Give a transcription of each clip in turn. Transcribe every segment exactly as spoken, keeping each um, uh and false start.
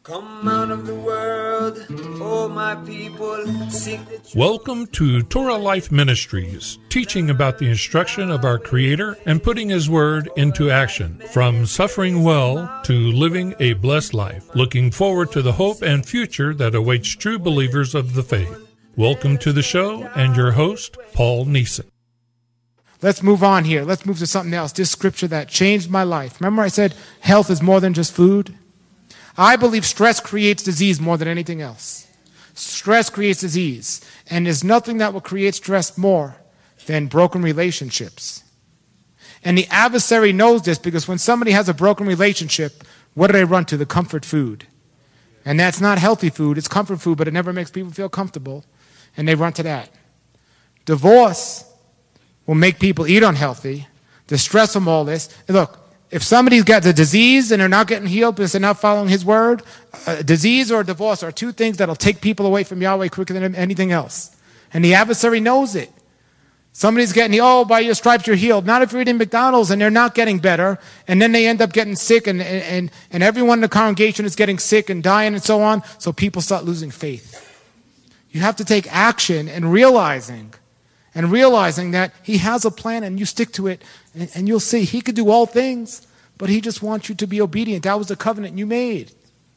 Come out of the world, oh my people, sing the truth. Welcome to Torah Life Ministries, teaching about the instruction of our Creator and putting His Word into action. From suffering well to living a blessed life, looking forward to the hope and future that awaits true believers of the faith. Welcome to the show and your host, Paul Neeson. Let's move on here. Let's move to something else. This scripture that changed my life. Remember I said health is more than just food? I believe stress creates disease more than anything else. Stress creates disease. And there's nothing that will create stress more than broken relationships. And the adversary knows this because when somebody has a broken relationship, what do they run to? The comfort food. And that's not healthy food. It's comfort food, but it never makes people feel comfortable. And they run to that. Divorce will make people eat unhealthy. The stress from all this. And look, if somebody's got the disease and they're not getting healed because they're not following His word, a disease or a divorce are two things that'll take people away from Yahweh quicker than anything else. And the adversary knows it. Somebody's getting, oh, by your stripes you're healed. Not if you're eating McDonald's and they're not getting better. And then they end up getting sick and, and, and everyone in the congregation is getting sick and dying and so on. So people start losing faith. You have to take action and realizing And realizing that He has a plan and you stick to it, and, and you'll see He could do all things, but He just wants you to be obedient. That was the covenant you made.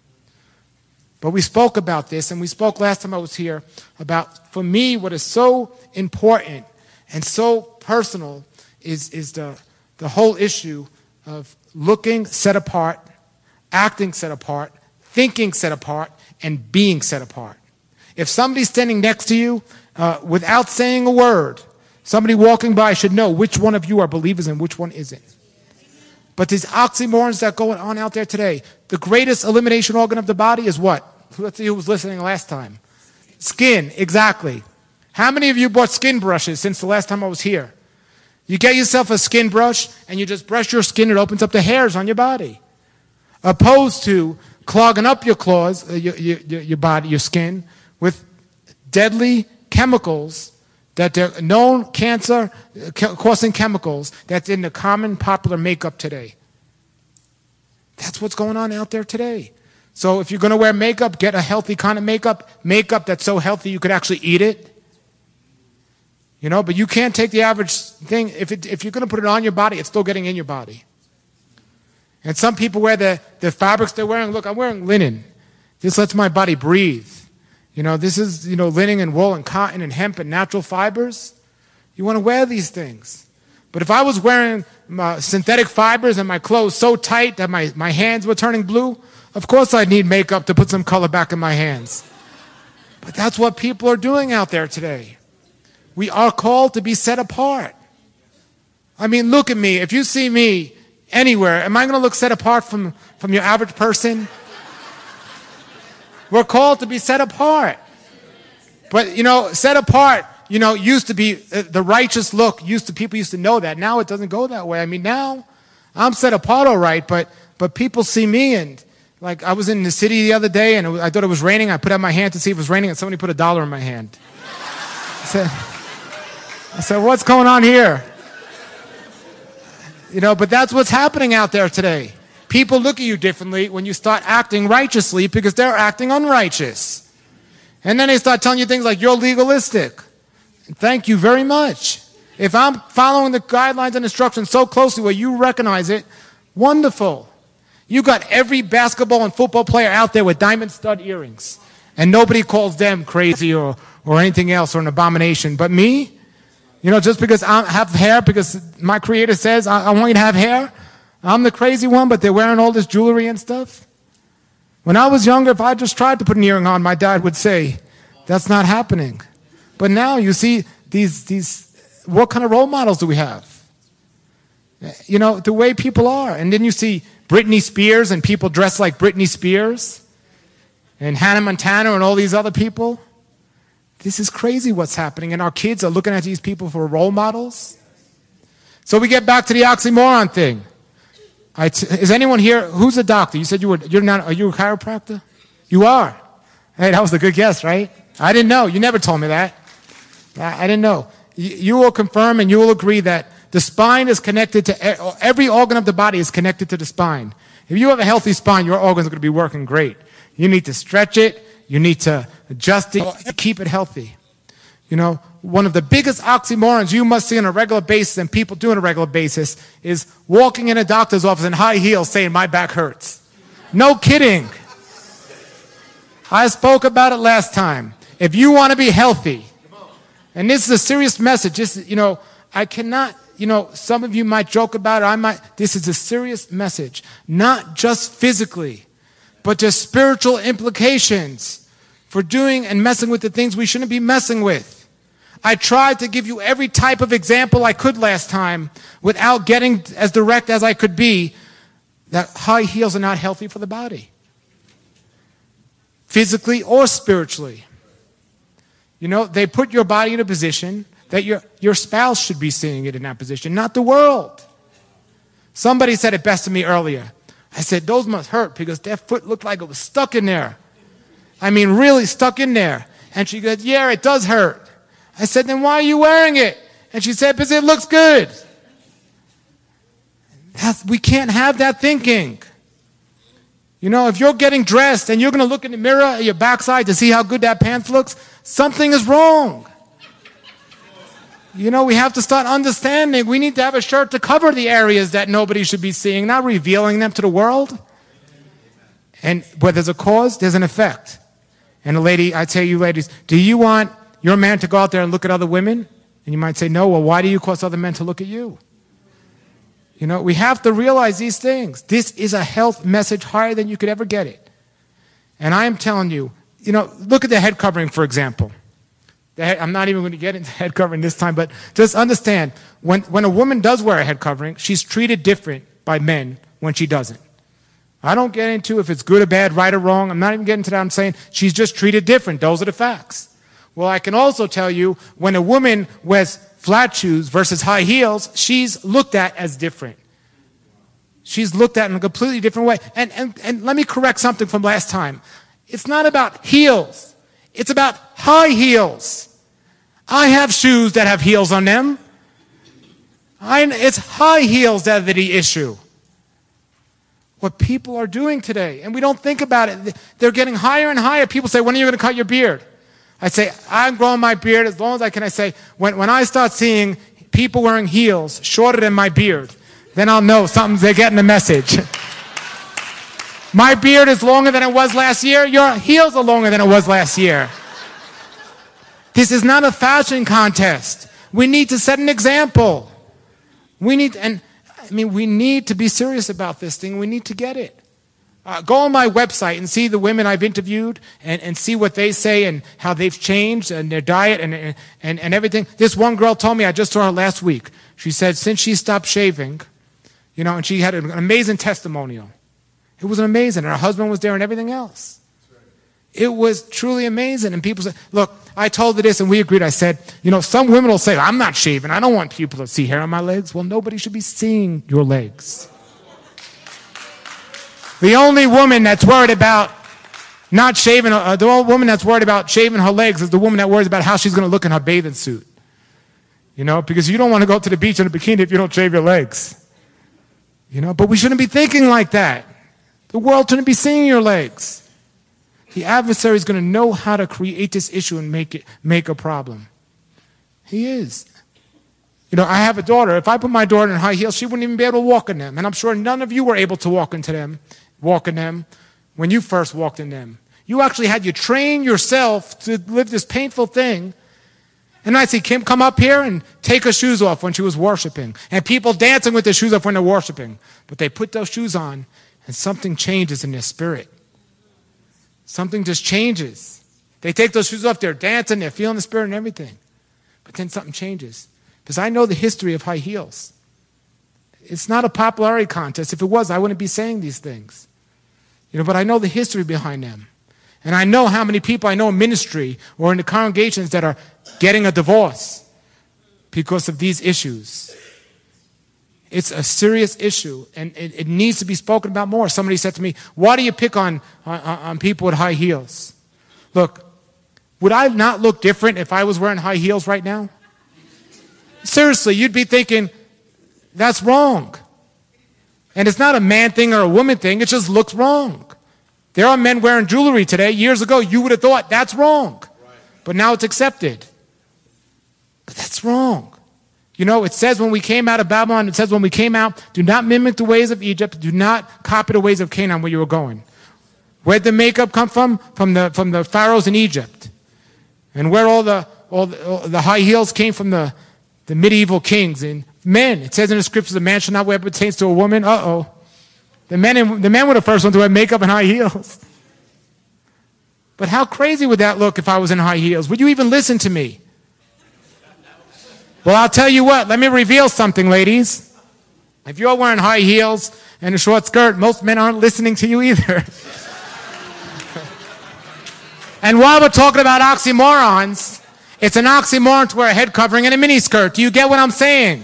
But we spoke about this, and we spoke last time I was here about, for me, what is so important and so personal is, is the, the whole issue of looking set apart, acting set apart, thinking set apart, and being set apart. If somebody's standing next to you, Uh, without saying a word, somebody walking by should know which one of you are believers and which one isn't. But these oxymorons that go on out there today, the greatest elimination organ of the body is what? Let's see who was listening last time. Skin, exactly. How many of you bought skin brushes since the last time I was here? You get yourself a skin brush and you just brush your skin, it opens up the hairs on your body. Opposed to clogging up your claws, uh, your, your, your body, your skin, with deadly chemicals that they're known cancer causing chemicals that's in the common popular makeup today. That's what's going on out there today. So if you're going to wear makeup, get a healthy kind of makeup, makeup that's so healthy you could actually eat it. You know, but you can't take the average thing. If it, if you're going to put it on your body, it's still getting in your body. And some people wear the, the fabrics they're wearing. Look, I'm wearing linen. This lets my body breathe. You know, this is, you know, linen and wool and cotton and hemp and natural fibers. You want to wear these things. But if I was wearing my synthetic fibers and my clothes so tight that my, my hands were turning blue, of course I'd need makeup to put some color back in my hands. But that's what people are doing out there today. We are called to be set apart. I mean, look at me. If you see me anywhere, am I going to look set apart from, from your average person? We're called to be set apart. But, you know, set apart, you know, used to be uh, the righteous look. Used to, people used to know that. Now it doesn't go that way. I mean, now I'm set apart all right, but, but people see me and, like, I was in the city the other day and it was, I thought it was raining. I put out my hand to see if it was raining and somebody put a dollar in my hand. I said, I said, what's going on here? You know, but that's what's happening out there today. People look at you differently when you start acting righteously because they're acting unrighteous. And then they start telling you things like, you're legalistic. Thank you very much. If I'm following the guidelines and instructions so closely where you recognize it, wonderful. You got every basketball and football player out there with diamond stud earrings. And nobody calls them crazy or, or anything else or an abomination. But me, you know, just because I have hair, because my Creator says I, I want you to have hair, I'm the crazy one, but they're wearing all this jewelry and stuff. When I was younger, if I just tried to put an earring on, my dad would say, that's not happening. But now you see these, these, what kind of role models do we have? You know, the way people are. And then you see Britney Spears and people dressed like Britney Spears and Hannah Montana and all these other people. This is crazy what's happening. And our kids are looking at these people for role models. So we get back to the oxymoron thing. I t- is anyone here, who's a doctor? You said you were, you're not, are you a chiropractor? You are. Hey, that was a good guess, right? I didn't know. You never told me that. I, I didn't know. You, you will confirm and you will agree that the spine is connected to, every organ of the body is connected to the spine. If you have a healthy spine, your organs are going to be working great. You need to stretch it. You need to adjust it to keep it healthy. You know, one of the biggest oxymorons you must see on a regular basis and people do on a regular basis is walking in a doctor's office in high heels saying, my back hurts. No kidding. I spoke about it last time. If you want to be healthy, and this is a serious message, this, you know, I cannot, you know, some of you might joke about it, I might, this is a serious message, not just physically, but just spiritual implications for doing and messing with the things we shouldn't be messing with. I tried to give you every type of example I could last time without getting as direct as I could be that high heels are not healthy for the body, physically or spiritually. You know, they put your body in a position that your, your spouse should be seeing it in that position, not the world. Somebody said it best to me earlier. I said, those must hurt because their foot looked like it was stuck in there. I mean, really stuck in there. And she goes, yeah, it does hurt. I said, then why are you wearing it? And she said, because it looks good. That's, we can't have that thinking. You know, if you're getting dressed and you're going to look in the mirror at your backside to see how good that pants looks, something is wrong. You know, we have to start understanding we need to have a shirt to cover the areas that nobody should be seeing, not revealing them to the world. And where there's a cause, there's an effect. And a lady, I tell you ladies, do you want your man to go out there and look at other women? And you might say, no, well, why do you cause other men to look at you? You know, we have to realize these things. This is a health message higher than you could ever get it. And I am telling you, you know, look at the head covering, for example. The head, I'm not even going to get into head covering this time, but just understand, when, when a woman does wear a head covering, she's treated different by men when she doesn't. I don't get into if it's good or bad, right or wrong. I'm not even getting to that. I'm saying she's just treated different. Those are the facts. Well, I can also tell you when a woman wears flat shoes versus high heels, she's looked at as different. She's looked at in a completely different way. And, and, and let me correct something from last time. It's not about heels. It's about high heels. I have shoes that have heels on them. I, it's high heels that are the issue. What people are doing today, and we don't think about it, they're getting higher and higher. People say, when are you going to cut your beard? I say, I'm growing my beard as long as I can. I say, when, when I start seeing people wearing heels shorter than my beard, then I'll know something's, they're getting the message. My beard is longer than it was last year. Your heels are longer than it was last year. This is not a fashion contest. We need to set an example. We need, and I mean, we need to be serious about this thing. We need to get it. Uh, go on my website and see the women I've interviewed and, and see what they say and how they've changed and their diet and, and, and everything. This one girl told me, I just saw her last week. She said since she stopped shaving, you know, and she had an amazing testimonial. It was amazing. And her husband was there and everything else. It was truly amazing. And people said, look, I told her this and we agreed. I said, you know, some women will say, I'm not shaving. I don't want people to see hair on my legs. Well, nobody should be seeing your legs. The only woman that's worried about not shaving, uh, the only woman that's worried about shaving her legs is the woman that worries about how she's going to look in her bathing suit. You know, because you don't want to go to the beach in a bikini if you don't shave your legs. You know, but we shouldn't be thinking like that. The world shouldn't be seeing your legs. The adversary is going to know how to create this issue and make it make a problem. He is. You know, I have a daughter. If I put my daughter in high heels, she wouldn't even be able to walk in them. And I'm sure none of you were able to walk into them, walk in them when you first walked in them. You actually had to train yourself to live this painful thing. And I see Kim come up here and take her shoes off when she was worshiping. And people dancing with their shoes off when they're worshiping. But they put those shoes on and something changes in their spirit. Something just changes. They take those shoes off, they're dancing, they're feeling the spirit and everything. But then something changes. Because I know the history of high heels. It's not a popularity contest. If it was, I wouldn't be saying these things. You know, but I know the history behind them. And I know how many people I know in ministry or in the congregations that are getting a divorce because of these issues. It's a serious issue, and it, it needs to be spoken about more. Somebody said to me, why do you pick on, on, on people with high heels? Look, would I not look different if I was wearing high heels right now? Seriously, you'd be thinking, that's wrong. And it's not a man thing or a woman thing, it just looks wrong. There are men wearing jewelry today. Years ago, you would have thought that's wrong. But now it's accepted. But that's wrong. You know, it says when we came out of Babylon, it says when we came out, do not mimic the ways of Egypt. Do not copy the ways of Canaan where you were going. Where'd the makeup come from? From the, from the pharaohs in Egypt. And where all the, all the, all the high heels came from the, the medieval kings and men. It says in the scriptures, a man shall not wear what pertains to a woman. Uh-oh. The men, the men were the first ones to wear makeup and high heels. But how crazy would that look if I was in high heels? Would you even listen to me? Well, I'll tell you what. Let me reveal something, ladies. If you're wearing high heels and a short skirt, most men aren't listening to you either. And while we're talking about oxymorons, it's an oxymoron to wear a head covering and a miniskirt. Do you get what I'm saying?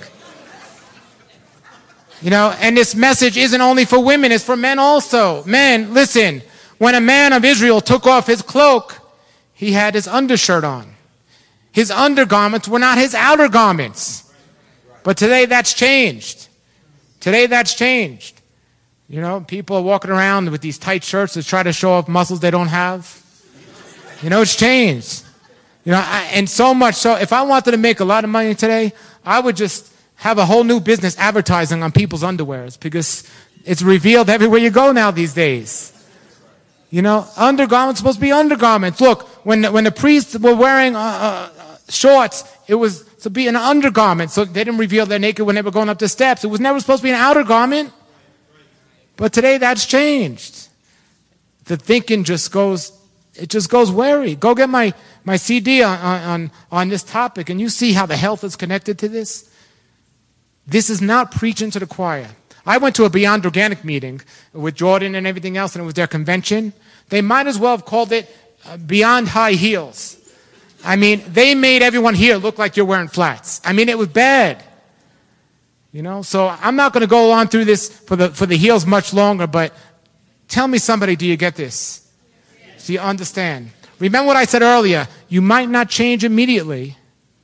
You know, and this message isn't only for women, it's for men also. Men, listen, when a man of Israel took off his cloak, he had his undershirt on. His undergarments were not his outer garments. But today that's changed. Today that's changed. You know, people are walking around with these tight shirts to try to show off muscles they don't have. You know, it's changed. You know, I, and so much so, if I wanted to make a lot of money today, I would just have a whole new business advertising on people's underwears because it's revealed everywhere you go now these days. You know, undergarments supposed to be undergarments. Look, when, when the priests were wearing uh, uh, shorts, it was to be an undergarment. So they didn't reveal their naked when they were going up the steps. It was never supposed to be an outer garment. But today that's changed. The thinking just goes, it just goes wary. Go get my, my C D on, on, on this topic and you see how the health is connected to this. This is not preaching to the choir. I went to a Beyond Organic meeting with Jordan and everything else, and it was their convention. They might as well have called it uh, Beyond High Heels. I mean, they made everyone here look like you're wearing flats. I mean, it was bad. You know, so I'm not going to go on through this for the, for the heels much longer, but tell me somebody, do you get this? Do you understand? Remember what I said earlier. You might not change immediately,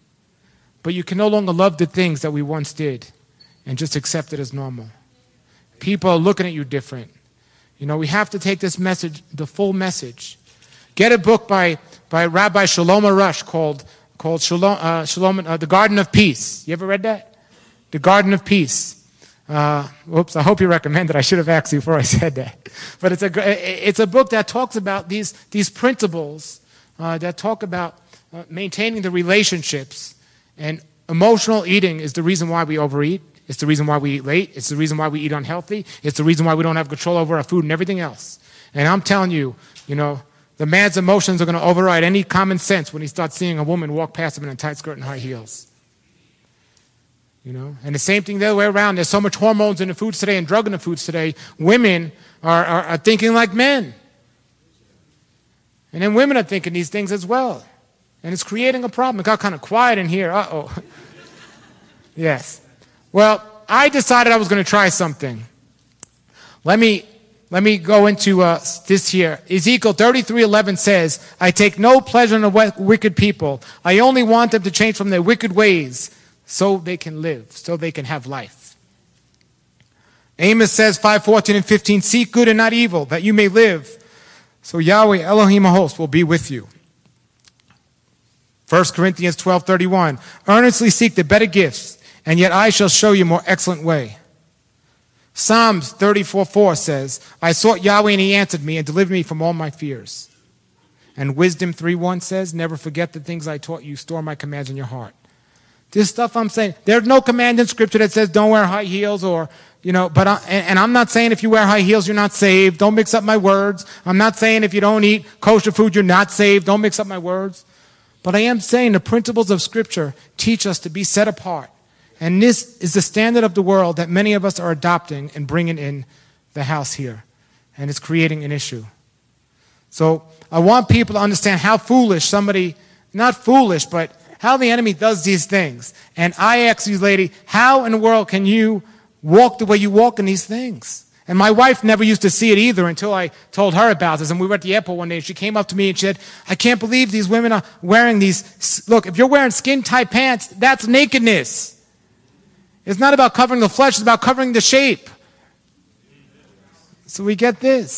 but you can no longer love the things that we once did and just accept it as normal. People are looking at you different. You know, we have to take this message, the full message. Get a book by, by Rabbi Shalom Arush called, called Shalom, uh, Shalom, uh, The Garden of Peace. You ever read that? The Garden of Peace. Uh, whoops, I hope you recommend it. I should have asked you before I said that. But it's a, it's a book that talks about these, these principles uh, that talk about uh, maintaining the relationships. And emotional eating is the reason why we overeat. It's the reason why we eat late. It's the reason why we eat unhealthy. It's the reason why we don't have control over our food and everything else. And I'm telling you, you know, the man's emotions are going to override any common sense when he starts seeing a woman walk past him in a tight skirt and high heels. You know, and the same thing the other way around. There's so much hormones in the foods today and drug in the foods today. Women are, are, are thinking like men. And then women are thinking these things as well. And it's creating a problem. It got kind of quiet in here. Uh-oh. Yes. Well, I decided I was going to try something. Let me, let me go into uh, this here. Ezekiel thirty-three eleven says, I take no pleasure in the wicked people. I only want them to change from their wicked ways so they can live, so they can have life. Amos says, five fourteen and fifteen, seek good and not evil, that you may live. So Yahweh Elohim HaHost will be with you. First Corinthians twelve thirty-one, earnestly seek the better gifts, and yet I shall show you a more excellent way. Psalms thirty-four four says, I sought Yahweh and he answered me and delivered me from all my fears. And Wisdom three one says, never forget the things I taught you, store my commands in your heart. This stuff I'm saying, there's no command in Scripture that says don't wear high heels or, you know, but I, and, and I'm not saying if you wear high heels, you're not saved. Don't mix up my words. I'm not saying if you don't eat kosher food, you're not saved. Don't mix up my words. But I am saying the principles of Scripture teach us to be set apart. And this is the standard of the world that many of us are adopting and bringing in the house here. And it's creating an issue. So I want people to understand how foolish somebody, not foolish, but how the enemy does these things. And I ask you, lady, how in the world can you walk the way you walk in these things? And my wife never used to see it either until I told her about this. And we were at the airport one day, and she came up to me and she said, I can't believe these women are wearing these. Look, if you're wearing skin-tight pants, that's nakedness. It's not about covering the flesh, it's about covering the shape. So we get this.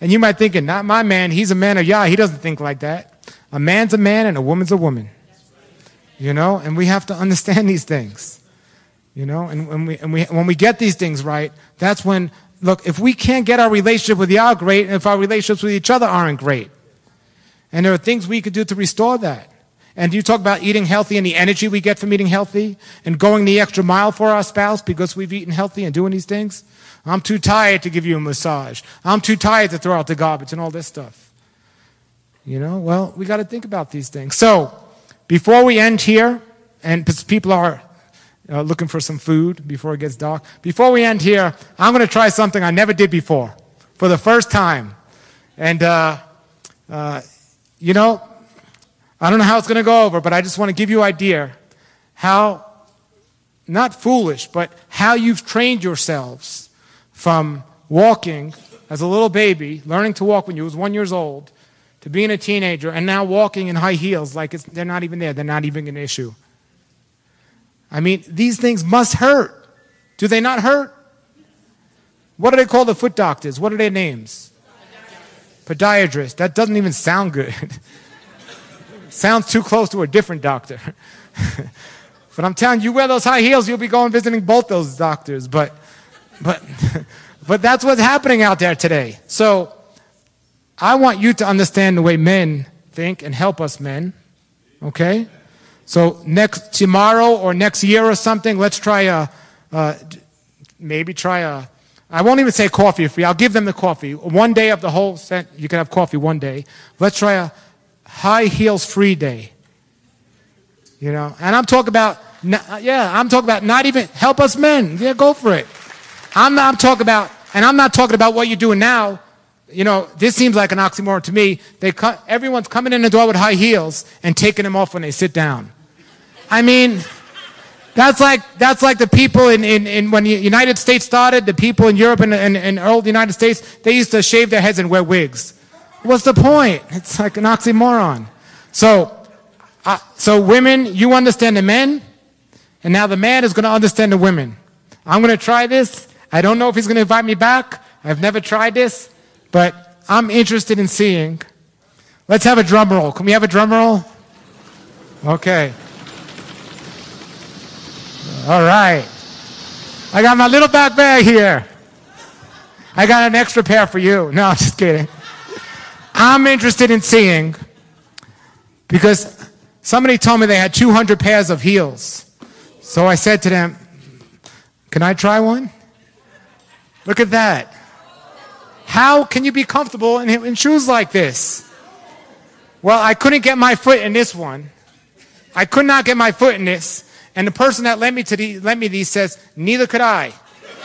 And you might think, not my man, he's a man of Yah. He doesn't think like that. A man's a man and a woman's a woman. You know, and we have to understand these things. You know, and when we, and we, when we get these things right, that's when, look, if we can't get our relationship with Yah great, and if our relationships with each other aren't great, and there are things we could do to restore that. And you talk about eating healthy and the energy we get from eating healthy and going the extra mile for our spouse because we've eaten healthy and doing these things. I'm too tired to give you a massage. I'm too tired to throw out the garbage and all this stuff. You know, well, we got to think about these things. So, before we end here, and people are uh, looking for some food before it gets dark, before we end here, I'm going to try something I never did before, for the first time. And, uh, uh, you know, I don't know how it's going to go over, but I just want to give you an idea how, not foolish, but how you've trained yourselves from walking as a little baby, learning to walk when you was one years old, to being a teenager, and now walking in high heels like it's, they're not even there. They're not even an issue. I mean, these things must hurt. Do they not hurt? What do they call the foot doctors? What are their names? Podiatrist. That doesn't even sound good. Sounds too close to a different doctor. But I'm telling you, you wear those high heels, you'll be going visiting both those doctors. But, but, but that's what's happening out there today. So I want you to understand the way men think and help us men. Okay? So next tomorrow or next year or something, let's try a, uh, maybe try a, I won't even say coffee free. I'll give them the coffee. One day of the whole set, you can have coffee one day. Let's try a high heels free day. You know, and I'm talking about, yeah, I'm talking about not even, help us men. Yeah, go for it. I'm not I'm talking about, and I'm not talking about what you're doing now. You know, this seems like an oxymoron to me. They cut, everyone's coming in the door with high heels and taking them off when they sit down. I mean, that's like that's like the people in, in, in when the United States started, the people in Europe and, and, and old United States, they used to shave their heads and wear wigs. What's the point? It's like an oxymoron. So, uh, so women, you understand the men, and now the man is going to understand the women. I'm going to try this. I don't know if he's going to invite me back. I've never tried this, but I'm interested in seeing. Let's have a drum roll. Can we have a drum roll? Okay. All right. I got my little back bag here. I got an extra pair for you. No, I'm just kidding. I'm interested in seeing, because somebody told me they had two hundred pairs of heels. So I said to them, can I try one? Look at that. How can you be comfortable in, in shoes like this? Well, I couldn't get my foot in this one. I could not get my foot in this. And the person that lent me, to the, lent me these says, neither could I.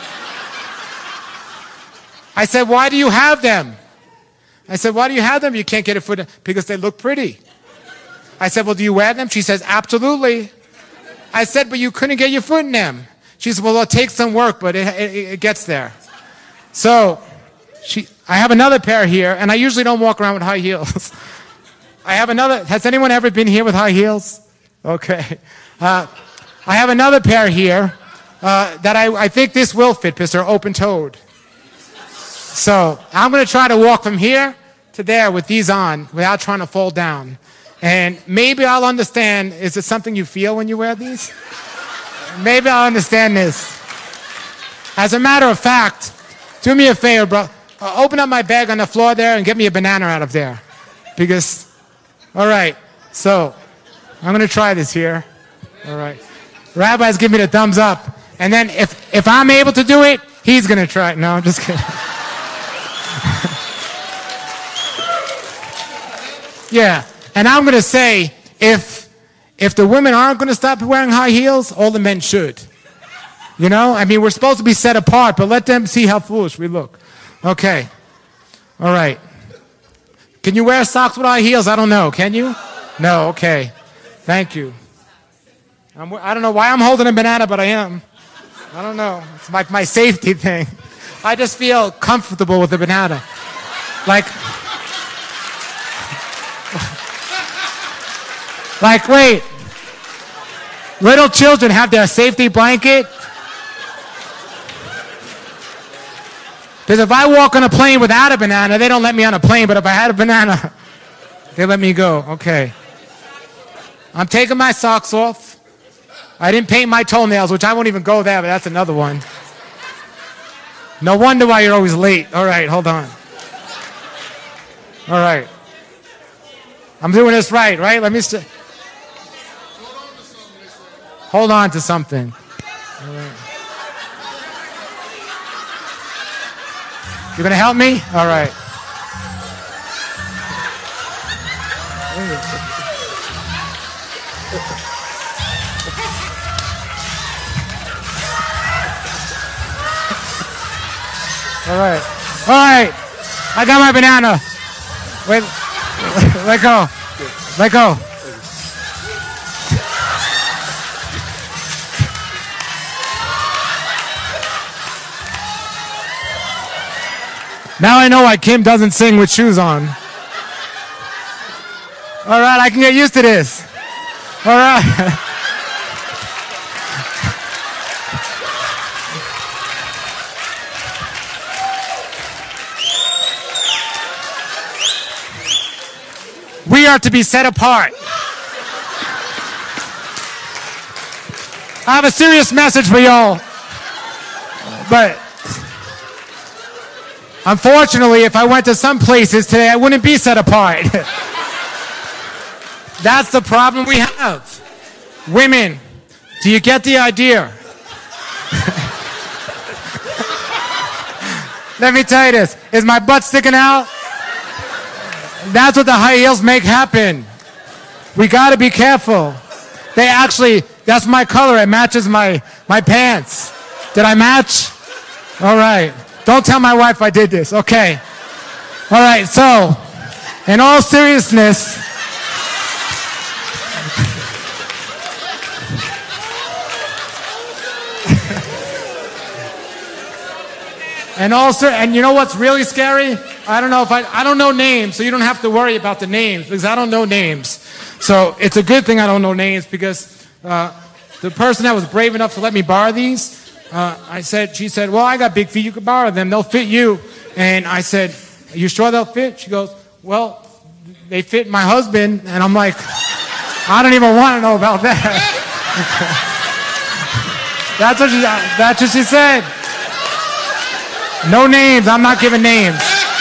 I said, why do you have them? I said, why do you have them if you can't get a foot in? Because they look pretty. I said, well, do you wear them? She says, absolutely. I said, but you couldn't get your foot in them. She said, well, it takes some work, but it, it, it gets there. So she, I have another pair here, and I usually don't walk around with high heels. I have another. Has anyone ever been here with high heels? Okay. Uh, I have another pair here uh, that I, I think this will fit because they're open-toed. So I'm going to try to walk from here to there with these on without trying to fall down. And maybe I'll understand, is it something you feel when you wear these? Maybe I'll understand this. As a matter of fact, do me a favor, bro. Uh, open up my bag on the floor there and get me a banana out of there. Because, all right, so I'm going to try this here. All right. Rabbis give me the thumbs up. And then if, if I'm able to do it, he's going to try it. No, I'm just kidding. Yeah, and I'm going to say, if if the women aren't going to stop wearing high heels, all the men should. You know? I mean, we're supposed to be set apart, but let them see how foolish we look. Okay. All right. Can you wear socks with high heels? I don't know. Can you? No, okay. Thank you. I'm, I don't know why I'm holding a banana, but I am. I don't know. It's like my safety thing. I just feel comfortable with the banana. Like... Like, wait, little children have their safety blanket. Because if I walk on a plane without a banana, they don't let me on a plane. But if I had a banana, they let me go. Okay. I'm taking my socks off. I didn't paint my toenails, which I won't even go there, but that's another one. No wonder why you're always late. All right, hold on. All right. I'm doing this right, right? Let me st- hold on to something. All right. You gonna help me? All right. All right. All right. I got my banana. Wait. Let go. Let go. Now I know why Kim doesn't sing with shoes on. All right, I can get used to this. All right. We are to be set apart. I have a serious message for y'all. But unfortunately, if I went to some places today, I wouldn't be set apart. That's the problem we have. Women, do you get the idea? Let me tell you this. Is my butt sticking out? That's what the high heels make happen. We got to be careful. They actually, that's my color. It matches my, my pants. Did I match? All right. Don't tell my wife I did this. Okay. All right. So, in all seriousness, and also, and you know what's really scary? I don't know if I, I don't know names, so you don't have to worry about the names because I don't know names. So it's a good thing I don't know names because uh, the person that was brave enough to let me borrow these, uh, I said, she said, well, I got big feet, you can borrow them, they'll fit you. And I said, are you sure they'll fit? She goes, well, they fit my husband. And I'm like, I don't even want to know about that. That's what she, that's what she said. No names, I'm not giving names.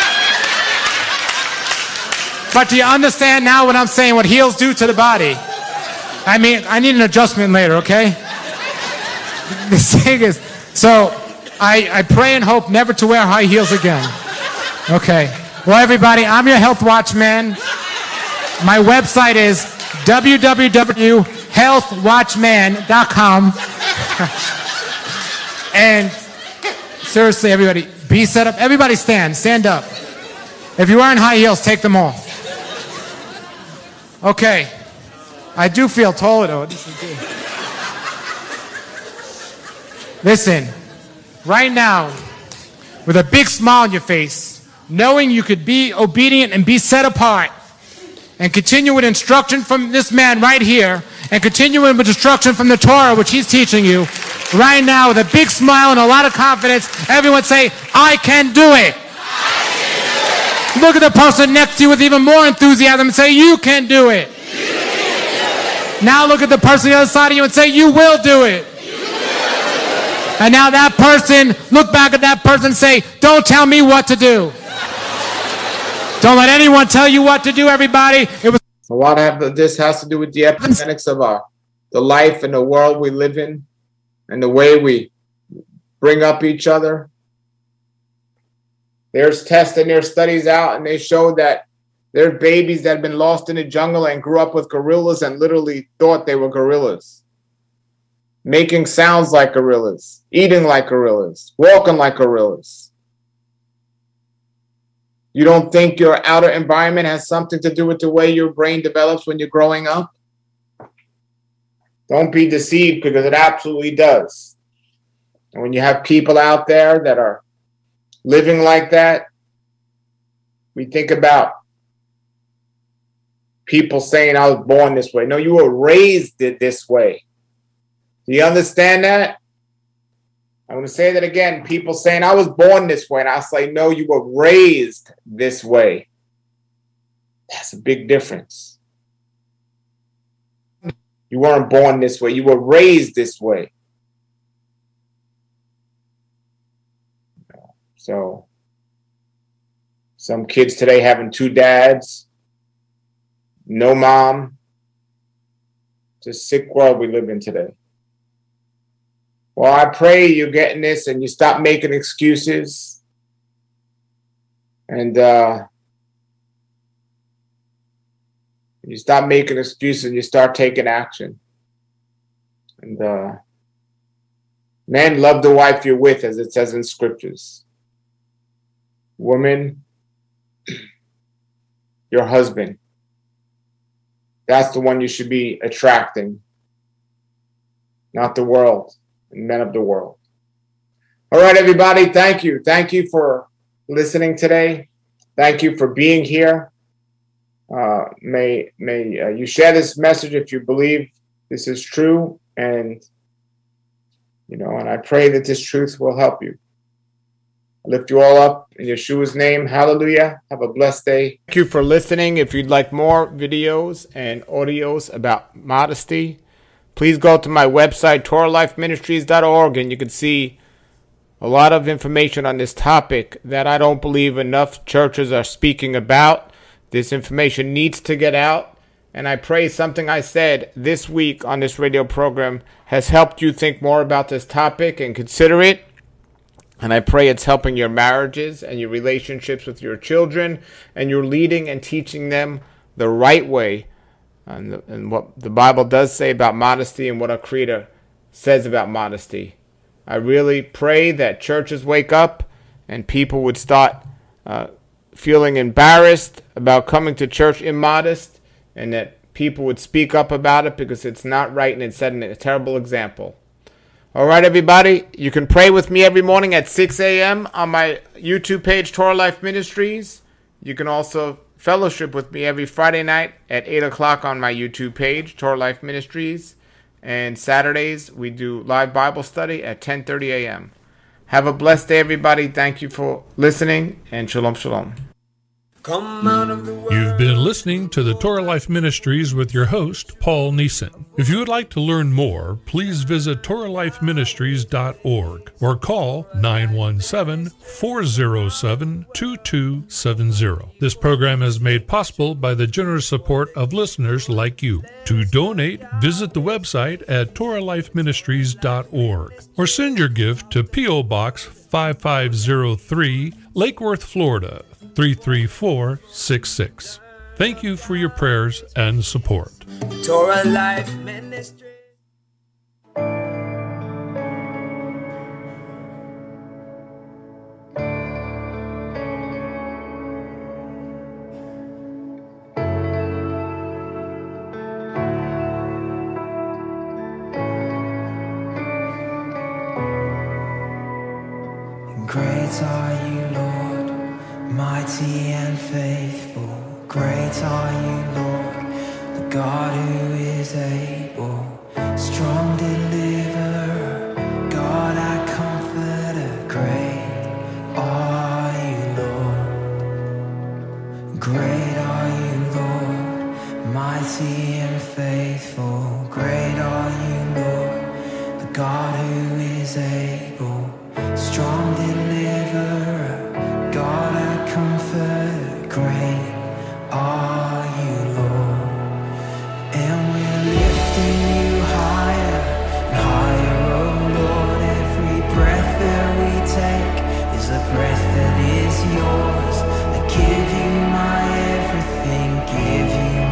But do you understand now what I'm saying, what heels do to the body? I mean, I need an adjustment later, okay? The thing is, so I, I pray and hope never to wear high heels again. Okay. Well, everybody, I'm your Health Watchman. My website is w w w dot health watchman dot com. And seriously, everybody, be set up. Everybody stand. Stand up. If you're wearing high heels, take them off. Okay. I do feel taller, though. This is good. Listen, right now, with a big smile on your face, knowing you could be obedient and be set apart, and continue with instruction from this man right here, and continue with instruction from the Torah, which he's teaching you, right now, with a big smile and a lot of confidence, everyone say, I can do it. Look at the person next to you with even more enthusiasm and say, you can do it. You can do it. Now look at the person on the other side of you and say, you will do it. You will do it. And now that person, look back at that person and say, don't tell me what to do. Don't let anyone tell you what to do, everybody. It was a lot of this has to do with the epigenetics of our, the life and the world we live in and the way we bring up each other. There's tests and there's studies out, and they show that there's babies that have been lost in the jungle and grew up with gorillas and literally thought they were gorillas. Making sounds like gorillas, eating like gorillas, walking like gorillas. You don't think your outer environment has something to do with the way your brain develops when you're growing up? Don't be deceived, because it absolutely does. And when you have people out there that are living like that, we think about people saying, I was born this way. No, you were raised it this way. Do you understand that? I'm going to say that again. People saying I was born this way. And I say, no, you were raised this way. That's a big difference. You weren't born this way. You were raised this way. So some kids today having two dads, no mom. It's a sick world we live in today. Well, I pray you're getting this and you stop making excuses. And uh, you stop making excuses and you start taking action. And uh, men, love the wife you're with, as it says in scriptures. Woman, your husband. That's the one you should be attracting, not the world and men of the world. All right, everybody. Thank you. Thank you for listening today. Thank you for being here. Uh, may may uh, you share this message if you believe this is true, and you know, and I pray that this truth will help you. I lift you all up in Yeshua's name. Hallelujah. Have a blessed day. Thank you for listening. If you'd like more videos and audios about modesty, please go to my website, Torah Life Ministries dot org, and you can see a lot of information on this topic that I don't believe enough churches are speaking about. This information needs to get out, and I pray something I said this week on this radio program has helped you think more about this topic and consider it. And I pray it's helping your marriages and your relationships with your children, and you're leading and teaching them the right way, and, the, and what the Bible does say about modesty and what our Creator says about modesty. I really pray that churches wake up and people would start uh, feeling embarrassed about coming to church immodest, and that people would speak up about it because it's not right and it's setting a terrible example. All right, everybody, you can pray with me every morning at six a.m. on my YouTube page, Torah Life Ministries. You can also fellowship with me every Friday night at eight o'clock on my YouTube page, Torah Life Ministries. And Saturdays, we do live Bible study at ten thirty a.m. Have a blessed day, everybody. Thank you for listening, and shalom, shalom. Come out of the world. You've been listening to the Torah Life Ministries with your host, Paul Neeson. If you would like to learn more, please visit Torah Life Ministries dot org or call nine one seven, four zero seven, two two seven zero. This program is made possible by the generous support of listeners like you. To donate, visit the website at Torah Life Ministries dot org or send your gift to P O. Box five five zero three, Lake Worth, Florida, three three four six six. Thank you for your prayers and support. Torah Life Ministry. Great are you, Lord, mighty and faithful. Great are you, Lord, the God who is able. Strong deliverer, God our comforter. Great are you, Lord. Great are you, Lord, mighty and faithful. Great are you, Lord, the God who is able. Strong deliverer, God our comfort. Great are you, Lord. And we're lifting you higher and higher, oh Lord. Every breath that we take is a breath that is yours. I give you my everything, give you